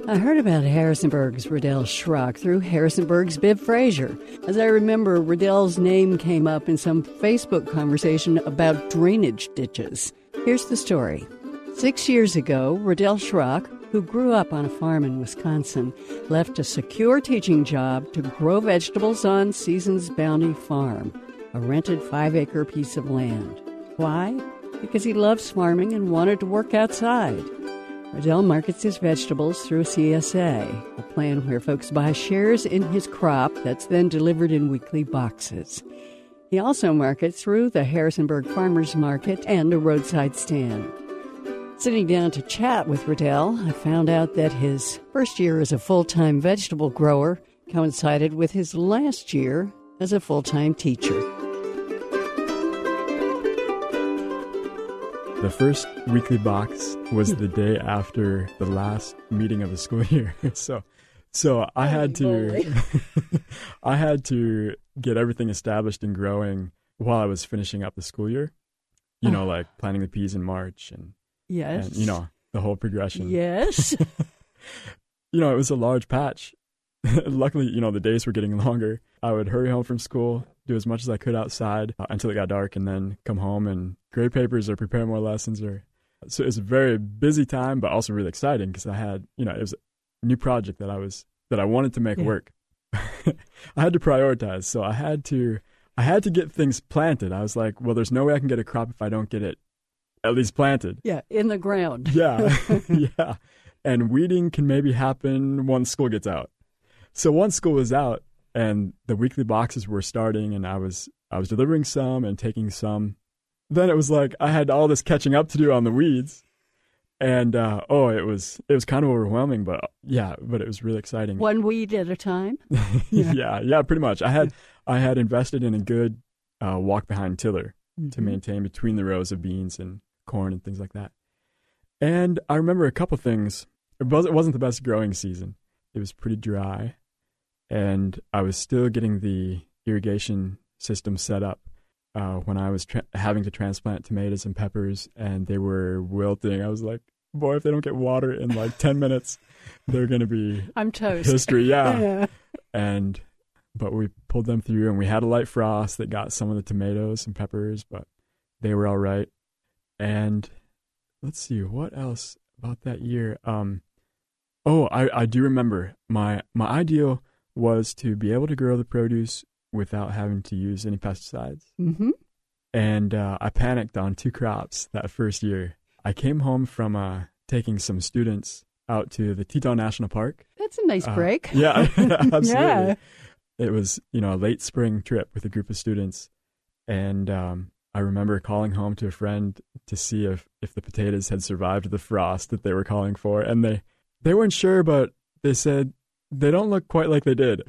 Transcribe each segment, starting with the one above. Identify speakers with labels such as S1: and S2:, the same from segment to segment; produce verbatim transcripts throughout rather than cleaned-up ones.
S1: I heard about Harrisonburg's Riddell Schrock through Harrisonburg's Biv Frazier. As I remember, Riddell's name came up in some Facebook conversation about drainage ditches. Here's the story. Six years ago, Riddell Schrock, who grew up on a farm in Wisconsin, left a secure teaching job to grow vegetables on Seasons Bounty Farm, a rented five-acre piece of land. Why? Because he loves farming and wanted to work outside. Riddell markets his vegetables through C S A, a plan where folks buy shares in his crop that's then delivered in weekly boxes. He also markets through the Harrisonburg Farmers Market and a roadside stand. Sitting down to chat with Riddell, I found out that his first year as a full-time vegetable grower coincided with his last year as a full-time teacher.
S2: The first weekly box was the day after the last meeting of the school year. so so I had to I had to get everything established and growing while I was finishing up the school year. You know, like planting the peas in March and,
S1: yes.
S2: and you know, the whole progression.
S1: Yes.
S2: You know, it was a large patch. Luckily, you know, the days were getting longer. I would hurry home from school, do as much as I could outside uh, until it got dark, and then come home and grade papers or prepare more lessons. Or so it was a very busy time, but also really exciting because I had, you know, it was a new project that I was that I wanted to make yeah. work. I had to prioritize, so I had to I had to get things planted. I was like, well, there's no way I can get a crop if I don't get it at least planted.
S1: Yeah, in the ground.
S2: Yeah, yeah. And weeding can maybe happen once school gets out. So once school was out and the weekly boxes were starting and I was I was delivering some and taking some, then it was like I had all this catching up to do on the weeds. And uh, oh, it was it was kind of overwhelming, but yeah, but it was really exciting.
S1: One weed at a time?
S2: yeah. yeah, yeah, pretty much. I had I had invested in a good uh, walk behind tiller mm-hmm. to maintain between the rows of beans and corn and things like that. And I remember a couple things. It wasn't, it wasn't the best growing season. It was pretty dry. And I was still getting the irrigation system set up uh, when I was tra- having to transplant tomatoes and peppers, and they were wilting. I was like, boy, if they don't get water in like ten minutes, they're going to be
S1: I'm toast.
S2: history. Yeah.
S1: yeah.
S2: And, but we pulled them through, and we had a light frost that got some of the tomatoes and peppers, but they were all right. And let's see, what else about that year? Um, oh, I, I do remember my, my ideal was to be able to grow the produce without having to use any pesticides.
S1: Mm-hmm.
S2: And uh, I panicked on two crops that first year. I came home from uh, taking some students out to the Teton National Park.
S1: That's a nice
S2: uh,
S1: break.
S2: Yeah, absolutely.
S1: Yeah.
S2: It was, you know, a late spring trip with a group of students. And um, I remember calling home to a friend to see if, if the potatoes had survived the frost that they were calling for. And they, they weren't sure, but they said, they don't look quite like they did.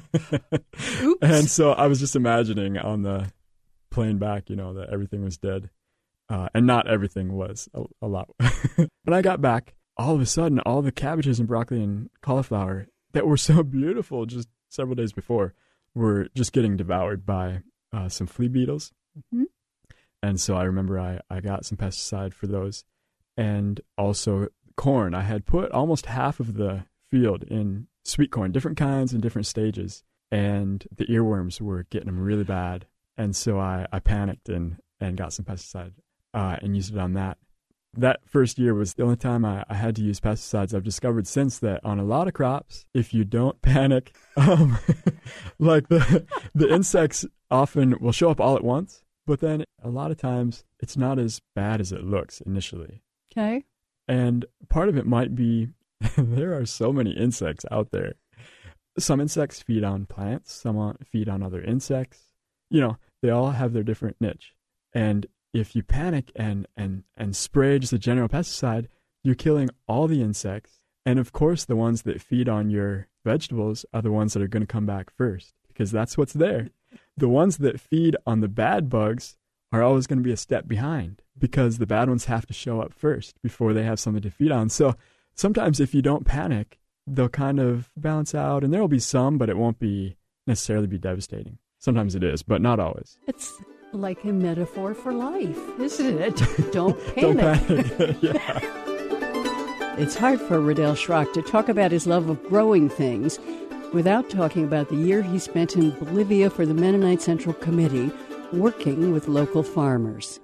S1: Oops.
S2: And so I was just imagining on the plane back, you know, that everything was dead. Uh, and not everything was a, a lot. When I got back, all of a sudden, all the cabbages and broccoli and cauliflower that were so beautiful just several days before were just getting devoured by uh, some flea beetles.
S1: Mm-hmm.
S2: And so I remember I, I got some pesticide for those. And also corn. I had put almost half of the field in sweet corn, different kinds and different stages, and the earworms were getting them really bad. And so I, I panicked and, and got some pesticide uh, and used it on that. That first year was the only time I, I had to use pesticides. I've discovered since that on a lot of crops, if you don't panic, um, like the the insects often will show up all at once, but then a lot of times it's not as bad as it looks initially.
S1: Okay.
S2: And part of it might be there are so many insects out there. Some insects feed on plants, some feed on other insects. You know, they all have their different niche. And if you panic and, and, and spray just a general pesticide, you're killing all the insects. And of course, the ones that feed on your vegetables are the ones that are going to come back first, because that's what's there. The ones that feed on the bad bugs are always going to be a step behind, because the bad ones have to show up first before they have something to feed on. So sometimes if you don't panic, they'll kind of balance out, and there will be some, but it won't be necessarily be devastating. Sometimes it is, but not always.
S1: It's like a metaphor for life, isn't it? Don't panic.
S2: Don't panic. Yeah.
S1: It's hard for Riddell Schrock to talk about his love of growing things without talking about the year he spent in Bolivia for the Mennonite Central Committee, working with local farmers.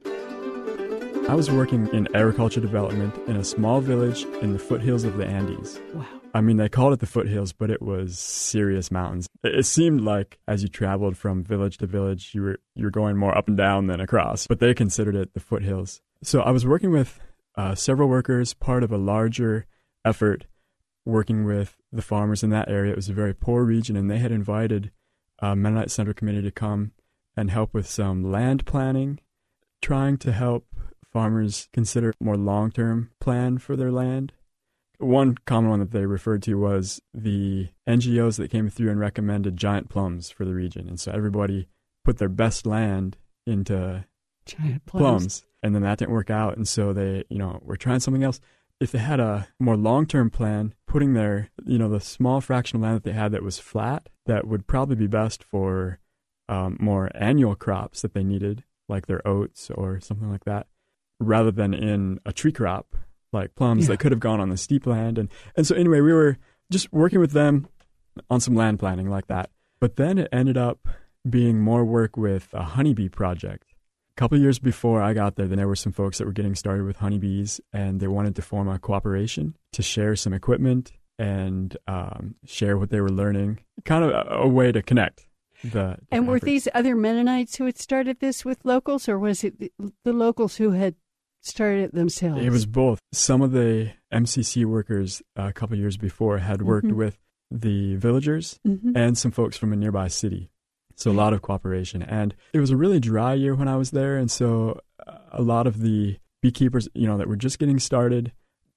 S2: I was working in agriculture development in a small village in the foothills of the Andes.
S1: Wow.
S2: I mean, they called it the foothills, but it was serious mountains. It seemed like as you traveled from village to village, you were you were going more up and down than across, but they considered it the foothills. So I was working with uh, several workers, part of a larger effort, working with the farmers in that area. It was a very poor region, and they had invited uh, Mennonite Central Committee to come and help with some land planning, trying to help farmers consider a more long-term plan for their land. One common one that they referred to was the N G Os that came through and recommended giant plums for the region. And so everybody put their best land into
S1: giant plums.
S2: plums. And then that didn't work out. And so they, you know, were trying something else. If they had a more long-term plan, putting their, you know, the small fraction of land that they had that was flat, that would probably be best for um, more annual crops that they needed, like their oats or something like that, rather than in a tree crop like plums yeah. that could have gone on the steep land. And, and so anyway, we were just working with them on some land planning like that. But then it ended up being more work with a honeybee project. A couple of years before I got there, then there were some folks that were getting started with honeybees, and they wanted to form a cooperation to share some equipment and um, share what they were learning, kind of a, a way to connect. The, the
S1: and were
S2: efforts.
S1: these other Mennonites who had started this with locals, or was it the, the locals who had started it themselves?
S2: It was both. Some of the M C C workers uh, a couple of years before had worked mm-hmm. with the villagers mm-hmm. and some folks from a nearby city. So a lot of cooperation. And it was a really dry year when I was there. And so a lot of the beekeepers, you know, that were just getting started,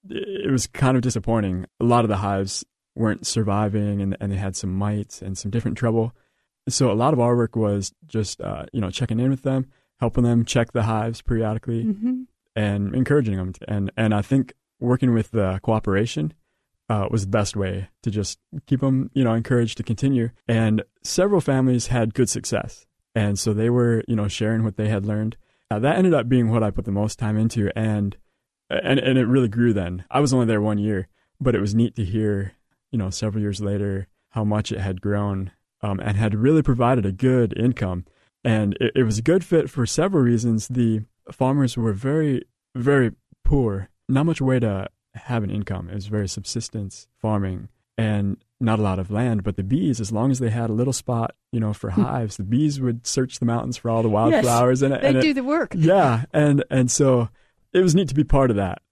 S2: it was kind of disappointing. A lot of the hives weren't surviving, and, and they had some mites and some different trouble. So a lot of our work was just, uh, you know, checking in with them, helping them check the hives periodically. Mm-hmm. And encouraging them. To, and, and I think working with the cooperation uh, was the best way to just keep them, you know, encouraged to continue. And several families had good success. And so they were, you know, sharing what they had learned. Uh, that ended up being what I put the most time into. And, and, and it really grew then. I was only there one year, but it was neat to hear, you know, several years later how much it had grown um, and had really provided a good income. And it, it was a good fit for several reasons. The farmers were very, very poor. Not much way to have an income. It was very subsistence farming and not a lot of land. But the bees, as long as they had a little spot, you know, for hives, the bees would search the mountains for all the wildflowers.
S1: Yes,
S2: and,
S1: they
S2: and
S1: do
S2: it,
S1: the work.
S2: Yeah, and and so it was neat to be part of that.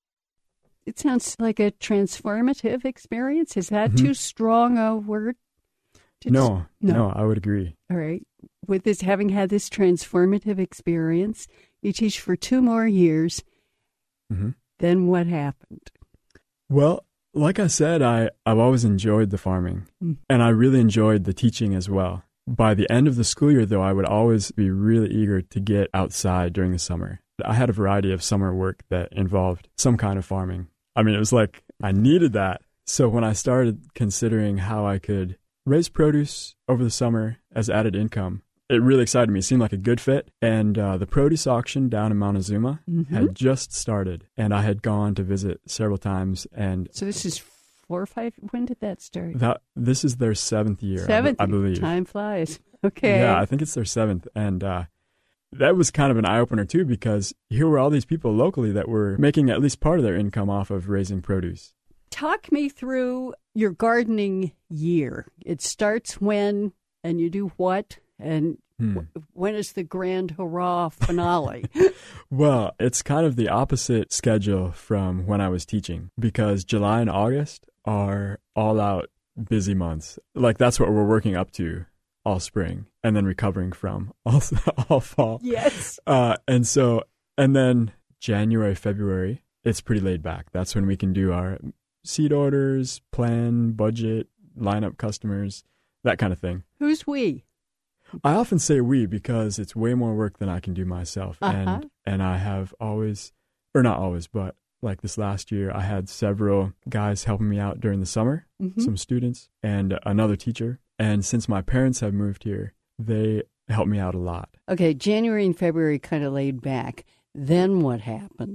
S1: It sounds like a transformative experience. Is that
S2: Mm-hmm.
S1: too strong a word? To
S2: No,
S1: des- no,
S2: no, I would agree.
S1: All right. With this, having had this transformative experience, you teach for two more years.
S2: Mm-hmm.
S1: Then what happened?
S2: Well, like I said, I, I've always enjoyed the farming, mm. and I really enjoyed the teaching as well. By the end of the school year, though, I would always be really eager to get outside during the summer. I had a variety of summer work that involved some kind of farming. I mean, it was like I needed that. So when I started considering how I could raise produce over the summer as added income, it really excited me. It seemed like a good fit. And uh, the produce auction down in Montezuma mm-hmm. had just started, and I had gone to visit several times. And
S1: so this is four or five. When did that start?
S2: That this is their seventh year.
S1: Seventh,
S2: I, I believe.
S1: Time flies. Okay.
S2: Yeah, I think it's their seventh, and uh, that was kind of an eye opener too, because here were all these people locally that were making at least part of their income off of raising produce.
S1: Talk me through your gardening year. It starts when, and you do what? And hmm. when is the grand hurrah finale?
S2: Well, it's kind of the opposite schedule from when I was teaching, because July and August are all out busy months. Like that's what we're working up to all spring and then recovering from all, all fall.
S1: Yes.
S2: Uh, and so, and then January, February, it's pretty laid back. That's when we can do our seed orders, plan, budget, line up customers, that kind of thing.
S1: Who's we?
S2: I often say we because it's way more work than I can do myself.
S1: Uh-huh.
S2: And and I have always, or not always, but like this last year, I had several guys helping me out during the summer, mm-hmm. some students, and another teacher. And since my parents have moved here, they help me out a lot.
S1: Okay, January and February kind of laid back. Then what happens?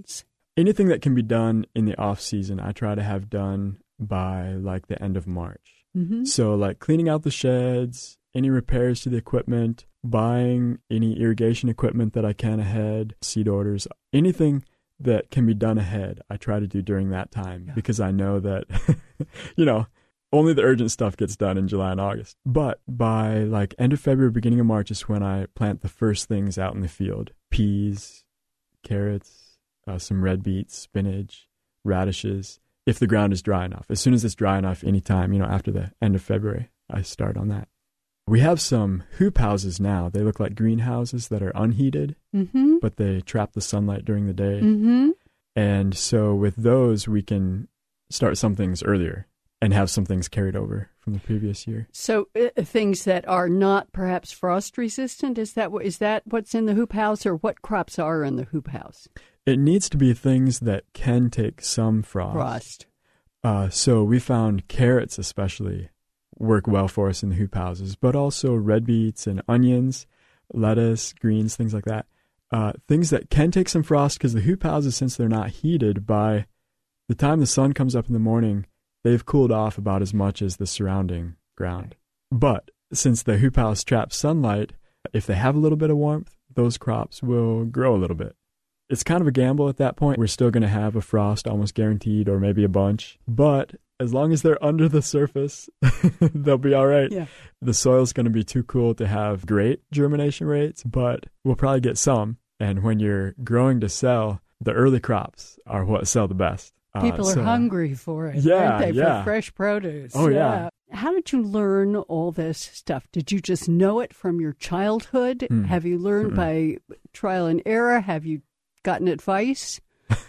S2: anything that can be done in the off season, I try to have done by like the end of March.
S1: Mm-hmm.
S2: So like cleaning out the sheds, any repairs to the equipment, buying any irrigation equipment that I can ahead, seed orders, anything that can be done ahead, I try to do during that time yeah. because I know that, you know, only the urgent stuff gets done in July and August. But by like end of February, beginning of March is when I plant the first things out in the field. Peas, carrots, uh, some red beets, spinach, radishes, if the ground is dry enough. As soon as it's dry enough, anytime, you know, after the end of February, I start on that. We have some hoop houses now. They look like greenhouses that are unheated,
S1: mm-hmm.
S2: but they trap the sunlight during the day.
S1: Mm-hmm.
S2: And so with those, we can start some things earlier and have some things carried over from the previous year.
S1: So uh, things that are not perhaps frost resistant, is that is that what's in the hoop house, or what crops are in the hoop house?
S2: It needs to be things that can take some frost.
S1: Frost.
S2: Uh, so we found carrots especially work well for us in the hoop houses, but also red beets and onions, lettuce, greens, things like that. Uh, things that can take some frost, because the hoop houses, since they're not heated, by the time the sun comes up in the morning, they've cooled off about as much as the surrounding ground. But since the hoop house traps sunlight, if they have a little bit of warmth, those crops will grow a little bit. It's kind of a gamble at that point. We're still going to have a frost almost guaranteed, or maybe a bunch. But as long as they're under the surface, they'll be all right.
S1: Yeah.
S2: The soil's going to be too cool to have great germination rates, but we'll probably get some. And when you're growing to sell, the early crops are what sell the best.
S1: People
S2: uh,
S1: are
S2: so,
S1: hungry for it,
S2: yeah,
S1: aren't they,
S2: yeah.
S1: for fresh produce?
S2: Oh, yeah.
S1: yeah. How did you learn all this stuff? Did you just know it from your childhood?
S2: Mm.
S1: Have you learned Mm-mm. by trial and error? Have you gotten advice?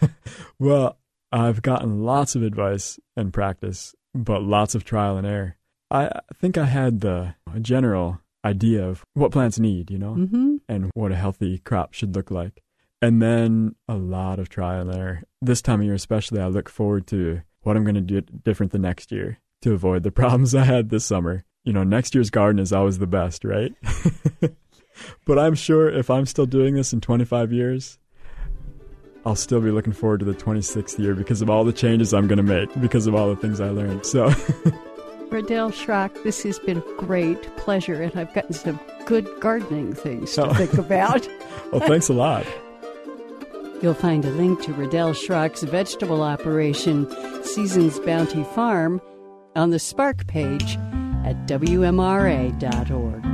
S2: Well, I've gotten lots of advice and practice, but lots of trial and error. I think I had the general idea of what plants need, you know,
S1: mm-hmm.
S2: and what a healthy crop should look like. And then a lot of trial and error. This time of year especially, I look forward to what I'm going to do different the next year to avoid the problems I had this summer. You know, next year's garden is always the best, right? But I'm sure if I'm still doing this in twenty-five years, I'll still be looking forward to the twenty-sixth year because of all the changes I'm going to make, because of all the things I learned. So,
S1: Riddell Schrock, this has been a great pleasure, and I've gotten some good gardening things to oh. think about.
S2: Well, thanks a lot.
S1: You'll find a link to Riddell Schrock's vegetable operation, Seasons Bounty Farm, on the Spark page at W M R A dot org.